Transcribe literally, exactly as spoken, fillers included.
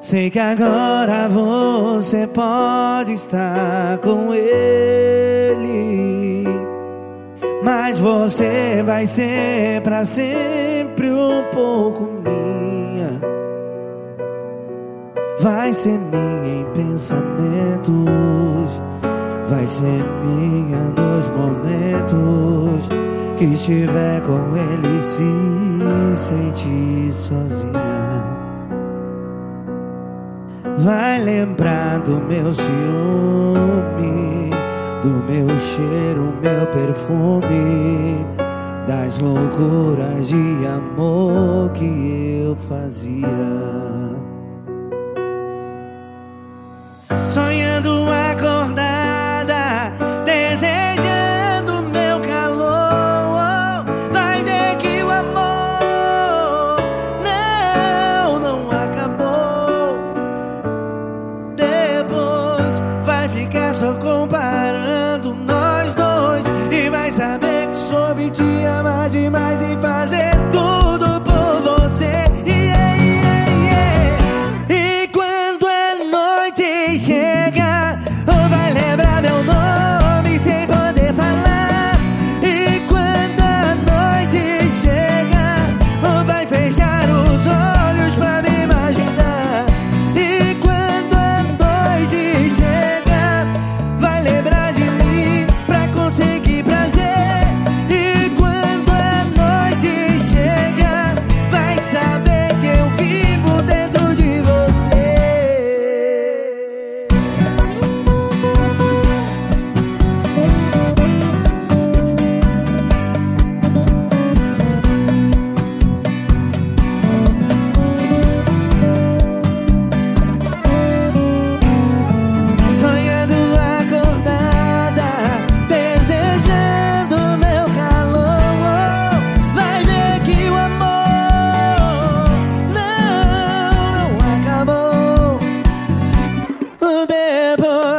Sei que agora você pode estar com ele, mas você vai ser pra sempre um pouco minha. Vai ser minha em pensamentos, vai ser minha nos momentos que estiver com ele e se sentir sozinha. Vai lembrar do meu ciúme, do meu cheiro, meu perfume, das loucuras de amor que eu fazia. Sonhando acordada, desejando meu calor, vai ver que o amor não, não acabou. Depois vai ficar só comparando nós dois e vai saber que soube te amar demais e fazer tudo por você. Yeah, yeah, yeah. E quando a noite chega, vai lembrar meu nome sem poder falar. E quando a noite chega, vai fechar os olhos pra me imaginar. E quando a noite chega, vai lembrar de mim pra conseguir prazer. E quando a noite chega, vai saber que eu vivo dentro de você. Sonhando acordada, desejando meu calor, vai ver que o amor não, não acabou. Depois